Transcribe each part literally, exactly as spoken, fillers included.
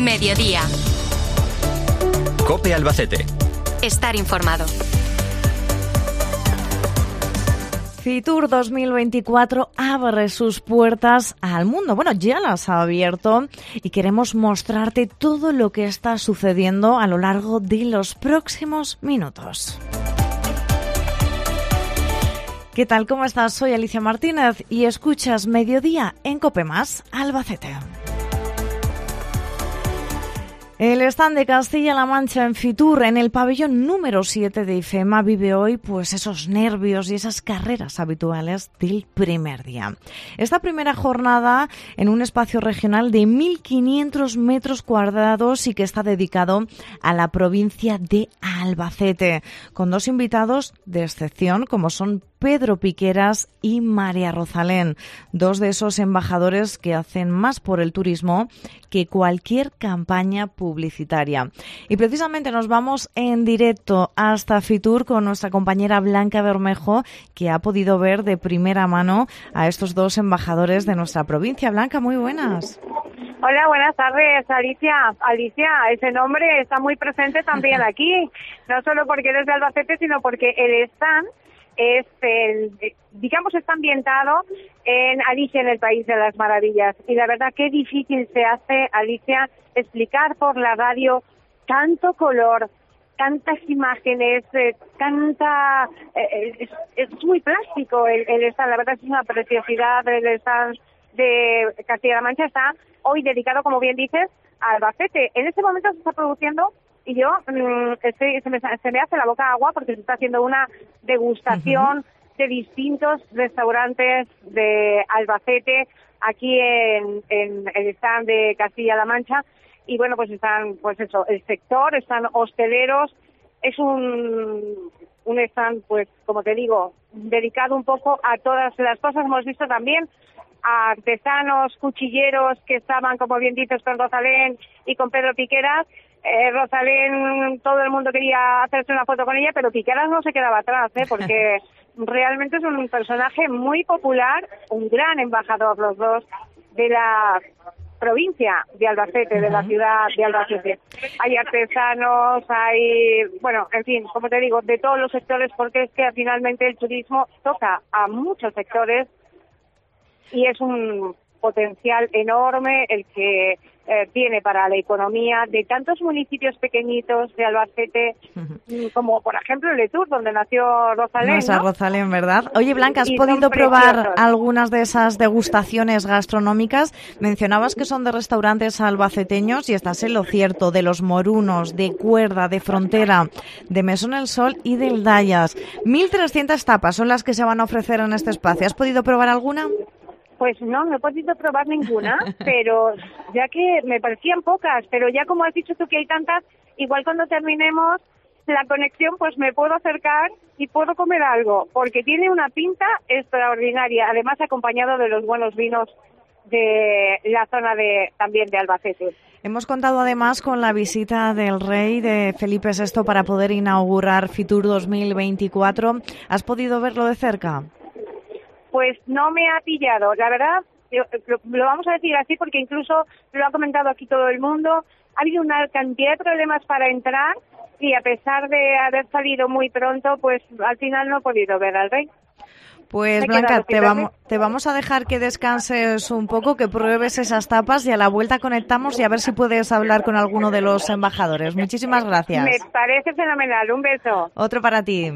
Mediodía. COPE Albacete. Estar informado. Fitur dos mil veinticuatro abre sus puertas al mundo. Bueno, ya las ha abierto y queremos mostrarte todo lo que está sucediendo a lo largo de los próximos minutos. ¿Qué tal? ¿Cómo estás? Soy Alicia Martínez y escuchas Mediodía en COPE Más Albacete. El stand de Castilla-La Mancha en Fitur, en el pabellón número siete de IFEMA, vive hoy pues esos nervios y esas carreras habituales del primer día. Esta primera jornada en un espacio regional de mil quinientos metros cuadrados y que está dedicado a la provincia de Albacete, con dos invitados de excepción como son Pedro Piqueras y María Rosalén, dos de esos embajadores que hacen más por el turismo que cualquier campaña publicitaria. Y precisamente nos vamos en directo hasta Fitur con nuestra compañera Blanca Bermejo, que ha podido ver de primera mano a estos dos embajadores de nuestra provincia. Blanca, muy buenas. Hola, buenas tardes, Alicia. Alicia, ese nombre está muy presente también aquí, no solo porque eres de Albacete, sino porque el stand es el, digamos, está ambientado en Alicia en el País de las Maravillas. Y la verdad, qué difícil se hace, Alicia, explicar por la radio tanto color, tantas imágenes, eh, tanta... Eh, es, es muy plástico el, el stand, la verdad es una preciosidad. El stand de Castilla-La Mancha está hoy dedicado, como bien dices, a Albacete. En este momento se está produciendo... Y yo, mmm, estoy, se, me, se me hace la boca agua porque se está haciendo una degustación uh-huh. de distintos restaurantes de Albacete aquí en, en el stand de Castilla-La Mancha. Y bueno, pues están, pues eso, el sector, están hosteleros. Es un, un stand, pues como te digo, dedicado un poco a todas las cosas. Hemos visto también a artesanos, cuchilleros que estaban, como bien dices, con Rosalén y con Pedro Piqueras. Eh, Rosalén, todo el mundo quería hacerse una foto con ella, pero Piqueras no se quedaba atrás, ¿eh? Porque realmente es un personaje muy popular, un gran embajador los dos de la provincia de Albacete, uh-huh. de la ciudad de Albacete. Hay artesanos, hay, bueno, en fin, como te digo, de todos los sectores, porque es que finalmente el turismo toca a muchos sectores y es un potencial enorme el que eh, tiene para la economía de tantos municipios pequeñitos de Albacete, uh-huh. como por ejemplo Letur, donde nació Rosalén. Nuestra ¿no? Rosalén, ¿verdad? Oye, Blanca, ¿has y podido probar algunas de esas degustaciones gastronómicas? Mencionabas que son de restaurantes albaceteños y estás en lo cierto, de los Morunos, de Cuerda, de Frontera, de Mesón El Sol y del Dayas. mil trescientas tapas son las que se van a ofrecer en este espacio. ¿Has podido probar alguna? Pues no, no he podido probar ninguna, pero ya que me parecían pocas, pero ya como has dicho tú que hay tantas, igual cuando terminemos la conexión pues me puedo acercar y puedo comer algo, porque tiene una pinta extraordinaria, además acompañado de los buenos vinos de la zona de también de Albacete. Hemos contado además con la visita del rey de Felipe sexto para poder inaugurar Fitur dos mil veinticuatro. ¿Has podido verlo de cerca? Pues no me ha pillado, la verdad, lo, lo vamos a decir así porque incluso lo ha comentado aquí todo el mundo, ha habido una cantidad de problemas para entrar y a pesar de haber salido muy pronto, pues al final no he podido ver al rey. Pues Blanca, te vamos, te vamos a dejar que descanses un poco, que pruebes esas tapas y a la vuelta conectamos y a ver si puedes hablar con alguno de los embajadores. Muchísimas gracias. Me parece fenomenal, un beso. Otro para ti.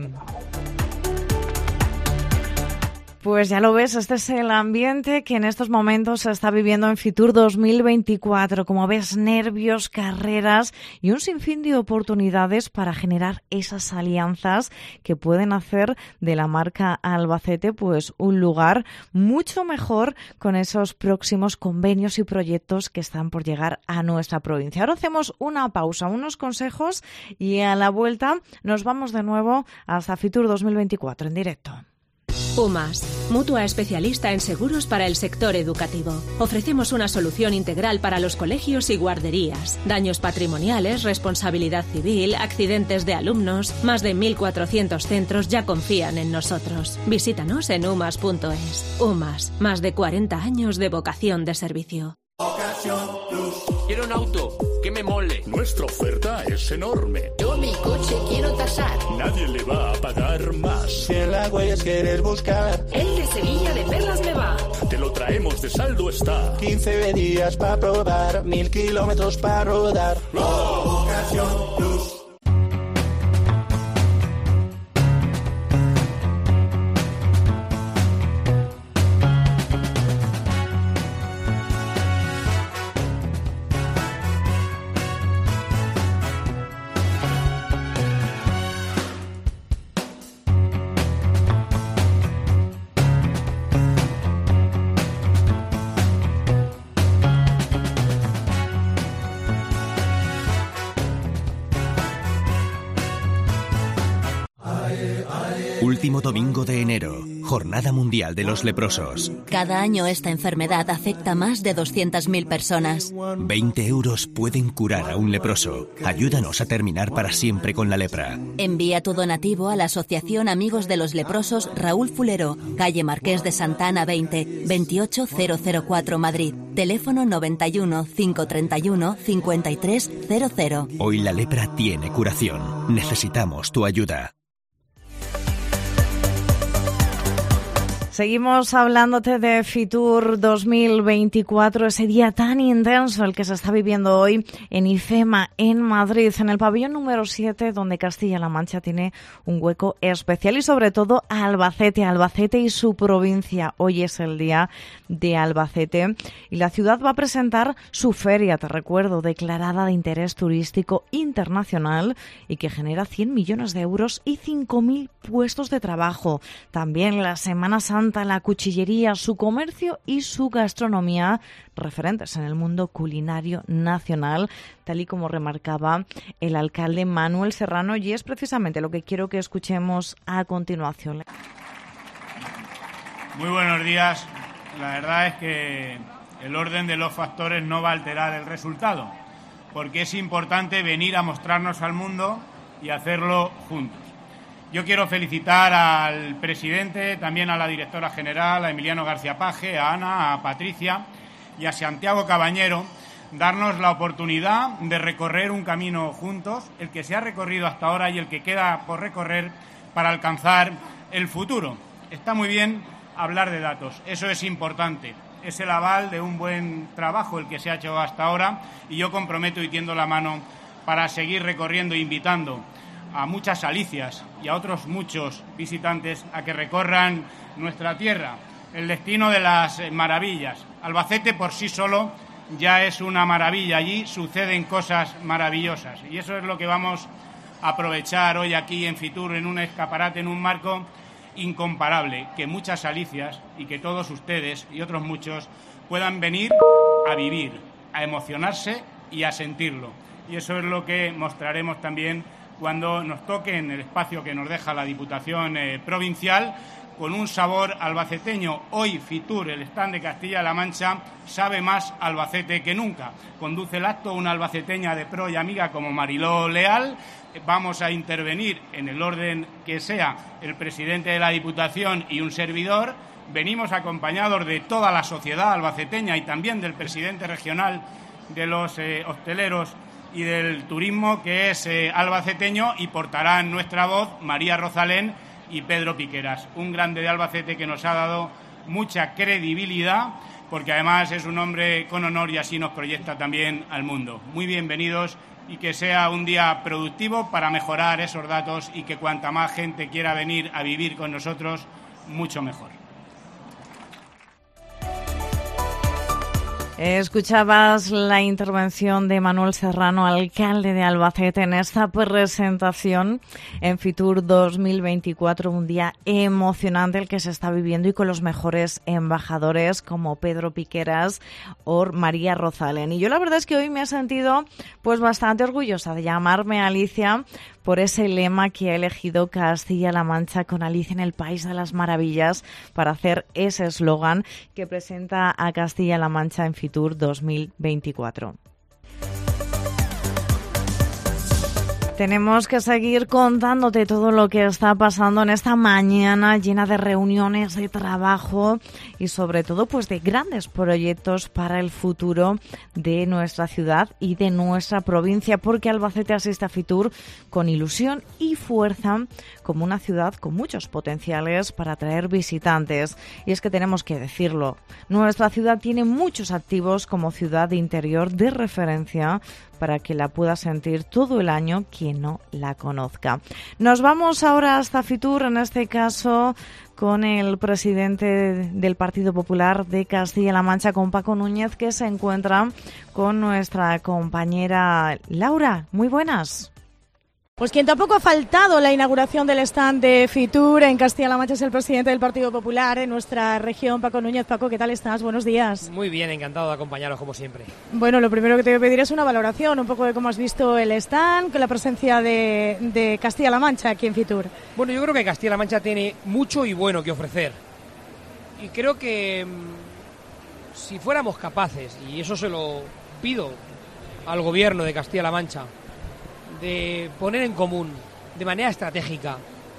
Pues ya lo ves, este es el ambiente que en estos momentos se está viviendo en Fitur dos mil veinticuatro. Como ves, nervios, carreras y un sinfín de oportunidades para generar esas alianzas que pueden hacer de la marca Albacete pues un lugar mucho mejor con esos próximos convenios y proyectos que están por llegar a nuestra provincia. Ahora hacemos una pausa, unos consejos y a la vuelta nos vamos de nuevo hasta Fitur dos mil veinticuatro en directo. UMAS, mutua especialista en seguros para el sector educativo. Ofrecemos una solución integral para los colegios y guarderías. Daños patrimoniales, responsabilidad civil, accidentes de alumnos. Más de mil cuatrocientos centros ya confían en nosotros. Visítanos en umas punto es. UMAS, más de cuarenta años de vocación de servicio. Quiero un auto que me mole. Nuestra oferta es enorme. Yo mi coche quiero tasar. Nadie le va a pagar más. Si en la Huellas quieres buscar, el de Sevilla de Perlas me va. Te lo traemos de saldo está. quince días para probar, mil kilómetros para rodar. Ocasión Plus. Último domingo de enero, Jornada Mundial de los Leprosos. Cada año esta enfermedad afecta a más de doscientas mil personas. veinte euros pueden curar a un leproso. Ayúdanos a terminar para siempre con la lepra. Envía tu donativo a la Asociación Amigos de los Leprosos Raúl Fulero, calle Marqués de Santa Ana veinte, veintiocho mil cuatro Madrid. Teléfono noventa y uno, cinco treinta y uno, cincuenta y tres cero cero. Hoy la lepra tiene curación. Necesitamos tu ayuda. Seguimos hablándote de Fitur dos mil veinticuatro, ese día tan intenso el que se está viviendo hoy en IFEMA, en Madrid, en el pabellón número siete, donde Castilla-La Mancha tiene un hueco especial y sobre todo Albacete, Albacete y su provincia. Hoy es el día de Albacete y la ciudad va a presentar su feria, te recuerdo, declarada de interés turístico internacional y que genera cien millones de euros y cinco mil puestos de trabajo. También la Semana Santa, la cuchillería, su comercio y su gastronomía, referentes en el mundo culinario nacional, tal y como remarcaba el alcalde Manuel Serrano, y es precisamente lo que quiero que escuchemos a continuación. Muy buenos días. La verdad es que el orden de los factores no va a alterar el resultado, porque es importante venir a mostrarnos al mundo y hacerlo juntos. Yo quiero felicitar al presidente, también a la directora general, a Emiliano García Paje, a Ana, a Patricia y a Santiago Cabañero, darnos la oportunidad de recorrer un camino juntos, el que se ha recorrido hasta ahora y el que queda por recorrer para alcanzar el futuro. Está muy bien hablar de datos, eso es importante, es el aval de un buen trabajo el que se ha hecho hasta ahora y yo comprometo y tiendo la mano para seguir recorriendo e invitando a muchas alicias y a otros muchos visitantes a que recorran nuestra tierra, el destino de las maravillas. Albacete por sí solo ya es una maravilla, allí suceden cosas maravillosas y eso es lo que vamos a aprovechar hoy aquí en Fitur, en un escaparate, en un marco incomparable, que muchas alicias y que todos ustedes y otros muchos puedan venir a vivir, a emocionarse y a sentirlo. Y eso es lo que mostraremos también cuando nos toque en el espacio que nos deja la Diputación eh, Provincial, con un sabor albaceteño. Hoy Fitur, el stand de Castilla-La Mancha, sabe más Albacete que nunca. Conduce el acto una albaceteña de pro y amiga como Mariló Leal. Vamos a intervenir en el orden que sea el presidente de la Diputación y un servidor. Venimos acompañados de toda la sociedad albaceteña y también del presidente regional de los eh, hosteleros y del turismo, que es eh, albaceteño, y portarán nuestra voz María Rosalén y Pedro Piqueras, un grande de Albacete que nos ha dado mucha credibilidad, porque además es un hombre con honor y así nos proyecta también al mundo. Muy bienvenidos y que sea un día productivo para mejorar esos datos y que cuanta más gente quiera venir a vivir con nosotros, mucho mejor. Escuchabas la intervención de Manuel Serrano, alcalde de Albacete, en esta presentación en Fitur dos mil veinticuatro, un día emocionante el que se está viviendo y con los mejores embajadores como Pedro Piqueras o María Rosalén. Y yo la verdad es que hoy me he sentido pues bastante orgullosa de llamarme Alicia por ese lema que ha elegido Castilla-La Mancha con Alicia en el País de las Maravillas para hacer ese eslogan que presenta a Castilla-La Mancha en Fitur dos mil veinticuatro. Tenemos que seguir contándote todo lo que está pasando en esta mañana llena de reuniones, de trabajo y sobre todo pues de grandes proyectos para el futuro de nuestra ciudad y de nuestra provincia, porque Albacete asiste a Fitur con ilusión y fuerza como una ciudad con muchos potenciales para atraer visitantes. Y es que tenemos que decirlo, nuestra ciudad tiene muchos activos como ciudad de interior de referencia para que la pueda sentir todo el año quien no la conozca. Nos vamos ahora hasta Fitur, en este caso con el presidente del Partido Popular de Castilla-La Mancha, con Paco Núñez, que se encuentra con nuestra compañera Laura. Muy buenas. Pues quien tampoco ha faltado la inauguración del stand de Fitur en Castilla-La Mancha es el presidente del Partido Popular en nuestra región, Paco Núñez. Paco, ¿qué tal estás? Buenos días. Muy bien, encantado de acompañaros como siempre. Bueno, lo primero que te voy a pedir es una valoración, un poco de cómo has visto el stand, con la presencia de, de Castilla-La Mancha aquí en Fitur. Bueno, yo creo que Castilla-La Mancha tiene mucho y bueno que ofrecer. Y creo que mmm, si fuéramos capaces, y eso se lo pido al gobierno de Castilla-La Mancha, de poner en común de manera estratégica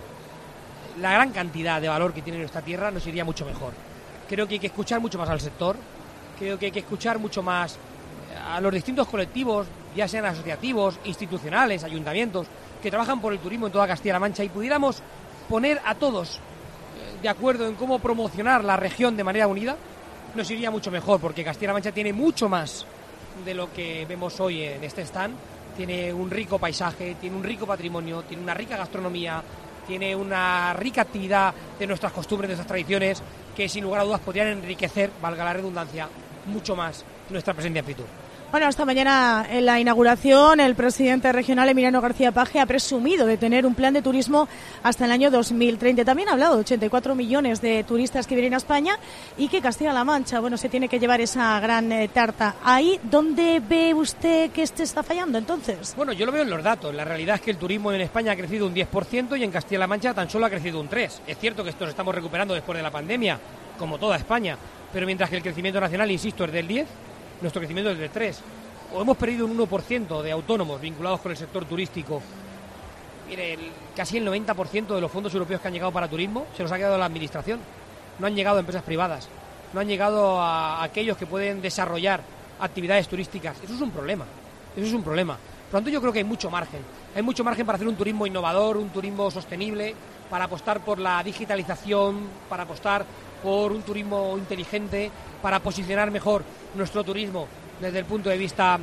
la gran cantidad de valor que tiene nuestra tierra, nos iría mucho mejor. Creo que hay que escuchar mucho más al sector, creo que hay que escuchar mucho más a los distintos colectivos, ya sean asociativos, institucionales, ayuntamientos, que trabajan por el turismo en toda Castilla-La Mancha, y pudiéramos poner a todos de acuerdo en cómo promocionar la región de manera unida, nos iría mucho mejor, porque Castilla-La Mancha tiene mucho más de lo que vemos hoy en este stand. Tiene un rico paisaje, tiene un rico patrimonio, tiene una rica gastronomía, tiene una rica actividad de nuestras costumbres, de nuestras tradiciones, que sin lugar a dudas podrían enriquecer, valga la redundancia, mucho más nuestra presencia en Fitur. Bueno, esta mañana en la inauguración el presidente regional Emiliano García Paje ha presumido de tener un plan de turismo hasta el año dos mil treinta. También ha hablado de ochenta y cuatro millones de turistas que vienen a España y que Castilla-La Mancha, bueno, se tiene que llevar esa gran eh, tarta. ¿Ahí dónde ve usted que este está fallando entonces? Bueno, yo lo veo en los datos. La realidad es que el turismo en España ha crecido un diez por ciento y en Castilla-La Mancha tan solo ha crecido un tres por ciento. Es cierto que esto nos estamos recuperando después de la pandemia, como toda España, pero mientras que el crecimiento nacional, insisto, es del diez por ciento, nuestro crecimiento es del tres por ciento. O hemos perdido un uno por ciento de autónomos vinculados con el sector turístico. Mire, el, casi el noventa por ciento de los fondos europeos que han llegado para turismo se los ha quedado la administración. No han llegado a empresas privadas, no han llegado a aquellos que pueden desarrollar actividades turísticas. Eso es un problema, eso es un problema. Por lo tanto, yo creo que hay mucho margen. Hay mucho margen para hacer un turismo innovador, un turismo sostenible, para apostar por la digitalización, para apostar por un turismo inteligente, para posicionar mejor nuestro turismo desde el punto de vista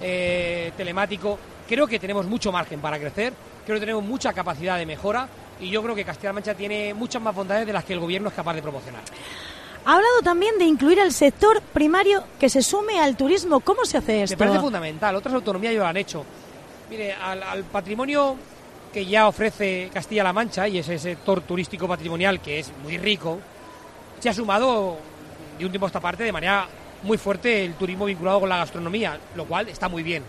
eh, telemático. Creo que tenemos mucho margen para crecer, creo que tenemos mucha capacidad de mejora y yo creo que Castilla-La Mancha tiene muchas más bondades de las que el gobierno es capaz de promocionar. Ha hablado también de incluir al sector primario que se sume al turismo. ¿Cómo se hace esto? Me parece fundamental, otras autonomías ya lo han hecho. Mire, al, al patrimonio que ya ofrece Castilla-La Mancha y ese sector turístico patrimonial que es muy rico, se ha sumado de un tiempo a esta parte de manera muy fuerte el turismo vinculado con la gastronomía, lo cual está muy bien.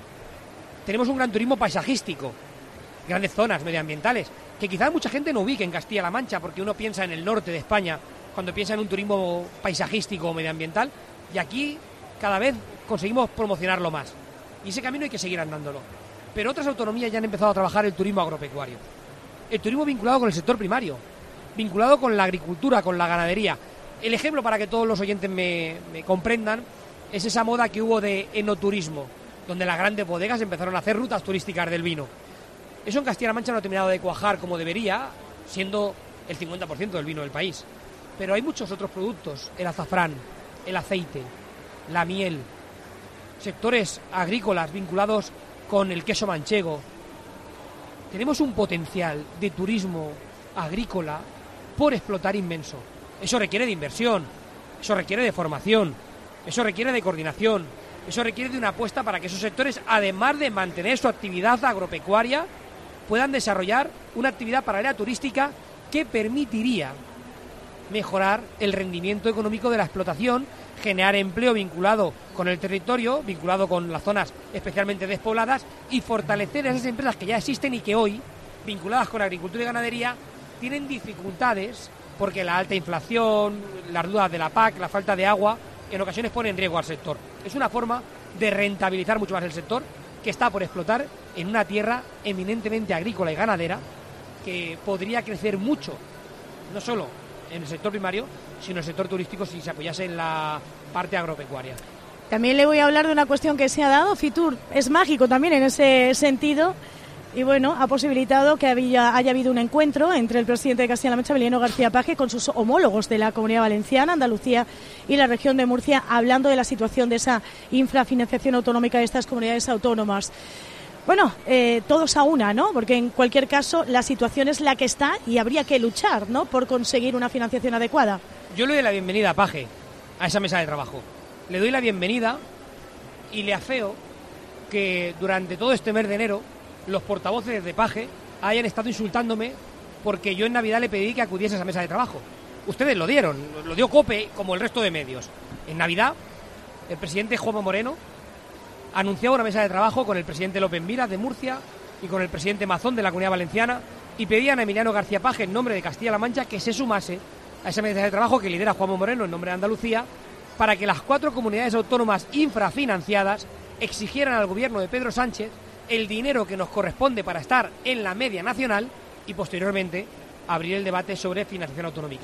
Tenemos un gran turismo paisajístico, grandes zonas medioambientales, que quizás mucha gente no ubique en Castilla-La Mancha, porque uno piensa en el norte de España cuando piensa en un turismo paisajístico o medioambiental, y aquí cada vez conseguimos promocionarlo más. Y ese camino hay que seguir andándolo. Pero otras autonomías ya han empezado a trabajar el turismo agropecuario. El turismo vinculado con el sector primario, vinculado con la agricultura, con la ganadería. El ejemplo, para que todos los oyentes me, me comprendan, es esa moda que hubo de enoturismo, donde las grandes bodegas empezaron a hacer rutas turísticas del vino. Eso en Castilla-La Mancha no ha terminado de cuajar como debería, siendo el cincuenta por ciento del vino del país. Pero hay muchos otros productos, el azafrán, el aceite, la miel, sectores agrícolas vinculados con el queso manchego. Tenemos un potencial de turismo agrícola por explotar inmenso. Eso requiere de inversión, eso requiere de formación, eso requiere de coordinación, eso requiere de una apuesta para que esos sectores, además de mantener su actividad agropecuaria, puedan desarrollar una actividad paralela turística que permitiría mejorar el rendimiento económico de la explotación, generar empleo vinculado con el territorio, vinculado con las zonas especialmente despobladas, y fortalecer esas empresas que ya existen y que hoy, vinculadas con agricultura y ganadería, tienen dificultades porque la alta inflación, las dudas de la P A C, la falta de agua, en ocasiones pone en riesgo al sector. Es una forma de rentabilizar mucho más el sector, que está por explotar en una tierra eminentemente agrícola y ganadera que podría crecer mucho, no solo en el sector primario, sino en el sector turístico si se apoyase en la parte agropecuaria. También le voy a hablar de una cuestión que se ha dado. Fitur es mágico también en ese sentido y bueno, ha posibilitado que había, haya habido un encuentro entre el presidente de Castilla-La Mancha, Emiliano García Paje, con sus homólogos de la Comunidad Valenciana, Andalucía y la región de Murcia, hablando de la situación de esa infrafinanciación autonómica de estas comunidades autónomas. Bueno, eh, todos a una, ¿no? Porque en cualquier caso la situación es la que está y habría que luchar, ¿no?, por conseguir una financiación adecuada. Yo le doy la bienvenida a Paje, a esa mesa de trabajo. Le doy la bienvenida y le afeo que durante todo este mes de enero los portavoces de Paje hayan estado insultándome porque yo en Navidad le pedí que acudiese a esa mesa de trabajo. Ustedes lo dieron, lo dio COPE como el resto de medios. En Navidad, el presidente Juanma Moreno anunciaba una mesa de trabajo con el presidente López Miras de Murcia y con el presidente Mazón de la Comunidad Valenciana y pedían a Emiliano García Paje, en nombre de Castilla-La Mancha, que se sumase a esa mesa de trabajo que lidera Juanma Moreno en nombre de Andalucía, para que las cuatro comunidades autónomas infrafinanciadas exigieran al gobierno de Pedro Sánchez el dinero que nos corresponde para estar en la media nacional y posteriormente abrir el debate sobre financiación autonómica.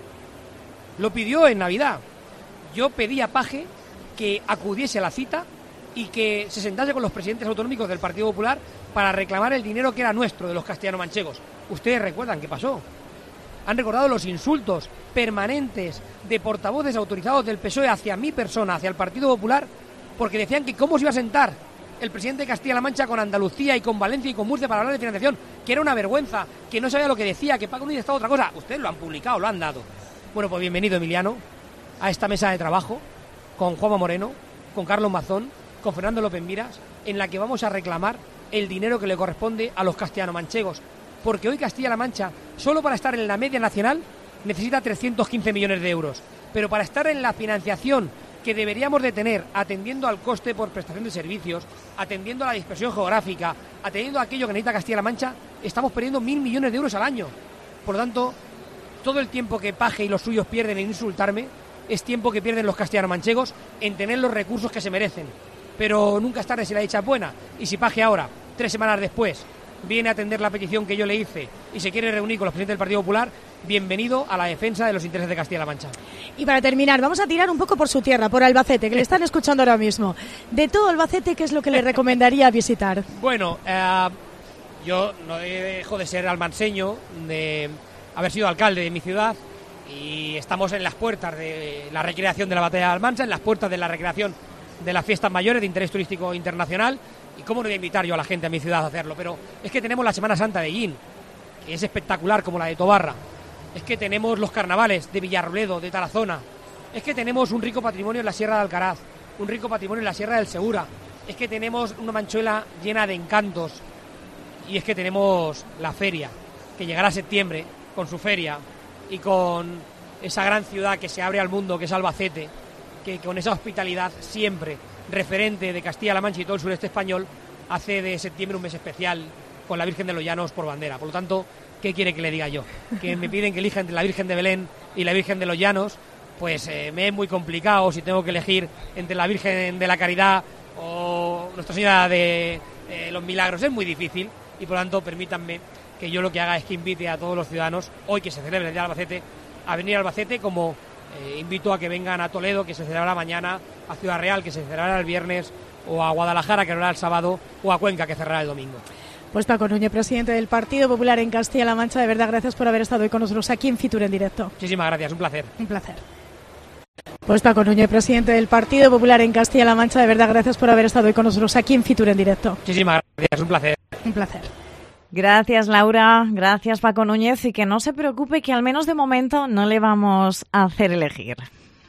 Lo pidió en Navidad. Yo pedí a Paje que acudiese a la cita y que se sentase con los presidentes autonómicos del Partido Popular para reclamar el dinero que era nuestro, de los castellano-manchegos. Ustedes recuerdan qué pasó. Han recordado los insultos permanentes de portavoces autorizados del P S O E hacia mi persona, hacia el Partido Popular, porque decían que cómo se iba a sentar el presidente de Castilla-La Mancha con Andalucía y con Valencia y con Murcia para hablar de financiación, que era una vergüenza, que no sabía lo que decía, que Paco Núñez estaba otra cosa. Ustedes lo han publicado, lo han dado. Bueno, pues bienvenido, Emiliano, a esta mesa de trabajo con Juanma Moreno, con Carlos Mazón, con Fernando López Miras, en la que vamos a reclamar el dinero que le corresponde a los castellano-manchegos. Porque hoy Castilla-La Mancha, solo para estar en la media nacional, necesita trescientos quince millones de euros. Pero para estar en la financiación que deberíamos de tener, atendiendo al coste por prestación de servicios, atendiendo a la dispersión geográfica, atendiendo a aquello que necesita Castilla-La Mancha, estamos perdiendo mil millones de euros al año. Por lo tanto, todo el tiempo que Paje y los suyos pierden en insultarme es tiempo que pierden los castellano-manchegos en tener los recursos que se merecen. Pero nunca es tarde si la dicha es buena. Y si Paje ahora, tres semanas después, viene a atender la petición que yo le hice y se quiere reunir con los presidentes del Partido Popular, bienvenido a la defensa de los intereses de Castilla-La Mancha. Y para terminar, vamos a tirar un poco por su tierra, por Albacete, que le están escuchando ahora mismo. De todo Albacete, ¿qué es lo que le recomendaría visitar? Bueno, eh, yo no dejo de ser almanseño, de haber sido alcalde de mi ciudad, y estamos en las puertas de la recreación de la Batalla de Almansa, en las puertas de la recreación de las fiestas mayores de interés turístico internacional. Y cómo no voy a invitar yo a la gente a mi ciudad a hacerlo, pero es que tenemos la Semana Santa de Guín, que es espectacular como la de Tobarra. Es que tenemos los carnavales de Villarroledo, de Tarazona. Es que tenemos un rico patrimonio en la Sierra de Alcaraz, un rico patrimonio en la Sierra del Segura. Es que tenemos una Manchuela llena de encantos. Y es que tenemos la feria, que llegará a septiembre con su feria y con esa gran ciudad que se abre al mundo, que es Albacete, que con esa hospitalidad siempre referente de Castilla-La Mancha y todo el sureste español, hace de septiembre un mes especial con la Virgen de los Llanos por bandera. Por lo tanto, ¿qué quiere que le diga yo? Que me piden que elija entre la Virgen de Belén y la Virgen de los Llanos, pues eh, me es muy complicado si tengo que elegir entre la Virgen de la Caridad o Nuestra Señora de eh, los Milagros. Es muy difícil y por lo tanto permítanme que yo lo que haga es que invite a todos los ciudadanos, hoy que se celebra el Día de Albacete, a venir a Albacete, como Eh, invito a que vengan a Toledo, que se celebrará mañana, a Ciudad Real, que se celebrará el viernes, o a Guadalajara, que lo hará el sábado, o a Cuenca, que cerrará el domingo. Pues Paco Núñez, presidente del Partido Popular en Castilla-La Mancha, de verdad gracias por haber estado hoy con nosotros aquí en Fitur en directo. Muchísimas gracias, un placer. Un placer. Pues Paco Núñez, presidente del Partido Popular en Castilla-La Mancha, de verdad gracias por haber estado hoy con nosotros aquí en Fitur en directo. Muchísimas gracias, un placer. Un placer. Gracias, Laura. Gracias, Paco Núñez. Y que no se preocupe, que al menos de momento no le vamos a hacer elegir.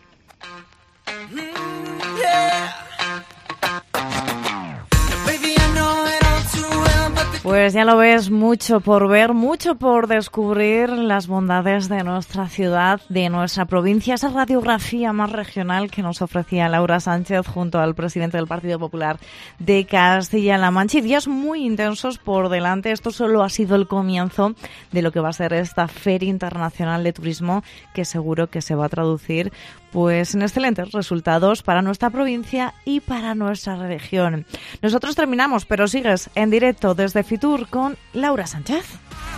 Pues ya lo ves, mucho por ver, mucho por descubrir las bondades de nuestra ciudad, de nuestra provincia, esa radiografía más regional que nos ofrecía Laura Sánchez junto al presidente del Partido Popular de Castilla-La Mancha. Y días muy intensos por delante. Esto solo ha sido el comienzo de lo que va a ser esta Feria Internacional de Turismo, que seguro que se va a traducir pues en excelentes resultados para nuestra provincia y para nuestra región. Nosotros terminamos, pero sigues en directo desde Fitur con Laura Sánchez.